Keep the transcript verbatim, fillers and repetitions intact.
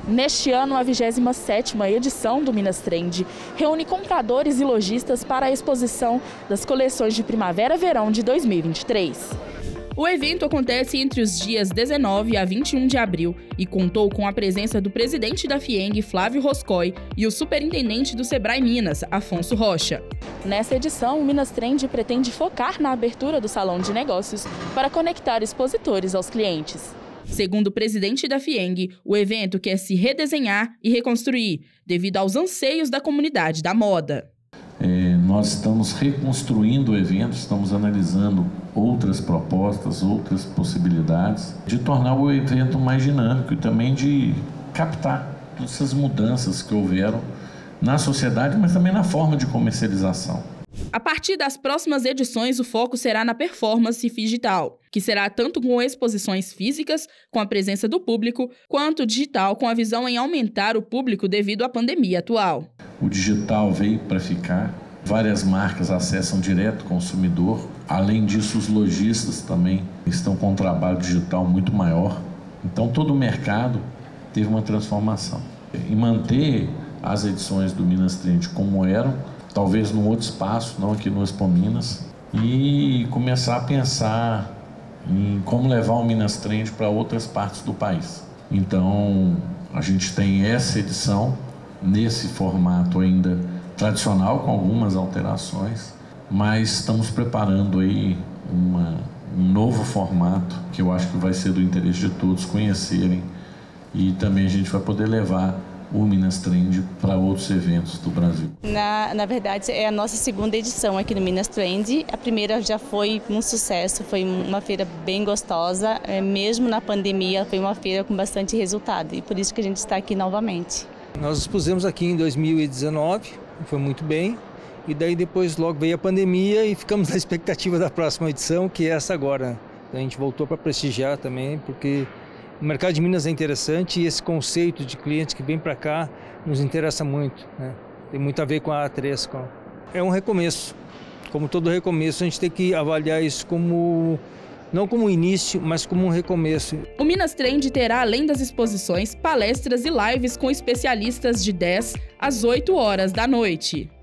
Neste ano, a vigésima sétima edição do Minas Trend reúne compradores e lojistas para a exposição das coleções de primavera-verão de dois mil e vinte e três. O evento acontece entre os dias dezenove a vinte e um de abril e contou com a presença do presidente da FIENG, Flávio Roscoe, e o superintendente do Sebrae Minas, Afonso Rocha. Nessa edição, o Minas Trend pretende focar na abertura do salão de negócios para conectar expositores aos clientes. Segundo o presidente da FIENG, o evento quer se redesenhar e reconstruir, devido aos anseios da comunidade da moda. É, nós estamos reconstruindo o evento, estamos analisando outras propostas, outras possibilidades de tornar o evento mais dinâmico e também de captar todas essas mudanças que houveram na sociedade, mas também na forma de comercialização. A partir das próximas edições, o foco será na performance digital, que será tanto com exposições físicas, com a presença do público, quanto digital, com a visão em aumentar o público devido à pandemia atual. O digital veio para ficar, várias marcas acessam direto o consumidor. Além disso, os lojistas também estão com um trabalho digital muito maior. Então, todo o mercado teve uma transformação. E manter as edições do Minas Trend como eram, talvez num outro espaço, não aqui no Expo Minas, e começar a pensar em como levar o Minas Trend para outras partes do país. Então, a gente tem essa edição nesse formato ainda tradicional, com algumas alterações, mas estamos preparando aí uma, um novo formato que eu acho que vai ser do interesse de todos conhecerem, e também a gente vai poder levar o Minas Trend para outros eventos do Brasil. Na, na verdade, é a nossa segunda edição aqui no Minas Trend. A primeira já foi um sucesso, foi uma feira bem gostosa, é, mesmo na pandemia foi uma feira com bastante resultado, e por isso que a gente está aqui novamente. Nós expusemos aqui em dois mil e dezenove, foi muito bem, e daí depois logo veio a pandemia e ficamos na expectativa da próxima edição, que é essa agora. A gente voltou para prestigiar também, porque o mercado de Minas é interessante e esse conceito de clientes que vem para cá nos interessa muito, né? Tem muito a ver com a A três. Com... É um recomeço. Como todo recomeço, a gente tem que avaliar isso como, não como um início, mas como um recomeço. O Minas Trend terá, além das exposições, palestras e lives com especialistas de dez às oito horas da noite.